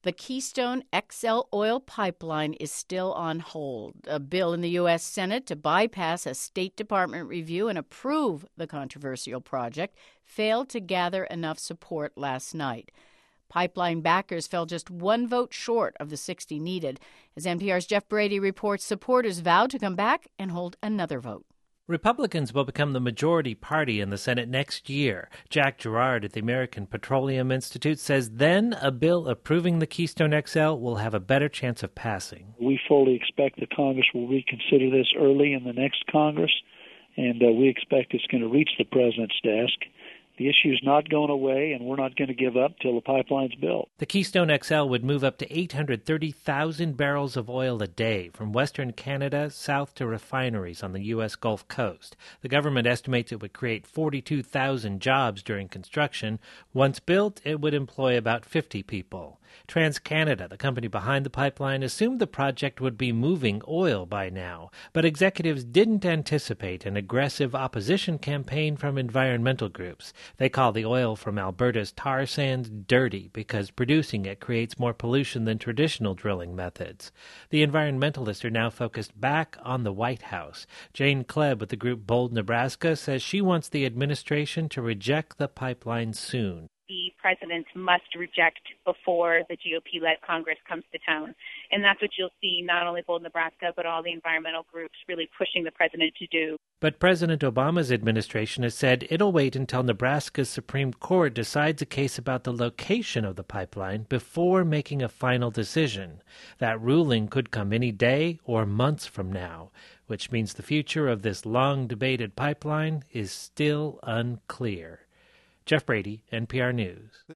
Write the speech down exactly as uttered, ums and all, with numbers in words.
The Keystone X L oil pipeline is still on hold. A bill in the U S Senate to bypass a State Department review and approve the controversial project failed to gather enough support last night. Pipeline backers fell just one vote short of the sixty needed. As N P R's Jeff Brady reports, supporters vowed to come back and hold another vote. Republicans will become the majority party in the Senate next year. Jack Gerard at the American Petroleum Institute says then a bill approving the Keystone X L will have a better chance of passing. We fully expect that Congress will reconsider this early in the next Congress, and uh, we expect it's going to reach the president's desk. The issue is not going away, and we're not going to give up till the pipeline's built. The Keystone X L would move up to eight hundred thirty thousand barrels of oil a day from western Canada south to refineries on the U S Gulf Coast. The government estimates it would create forty-two thousand jobs during construction. Once built, it would employ about fifty people. TransCanada, the company behind the pipeline, assumed the project would be moving oil by now, but executives didn't anticipate an aggressive opposition campaign from environmental groups. They call the oil from Alberta's tar sands dirty because producing it creates more pollution than traditional drilling methods. The environmentalists are now focused back on the White House. Jane Klebb with the group Bold Nebraska says she wants the administration to reject the pipeline soon. The president must reject before the G O P-led Congress comes to town. And that's what you'll see, not only Bold Nebraska, but all the environmental groups really pushing the president to do. But President Obama's administration has said it'll wait until Nebraska's Supreme Court decides a case about the location of the pipeline before making a final decision. That ruling could come any day or months from now, which means the future of this long-debated pipeline is still unclear. Jeff Brady, N P R News.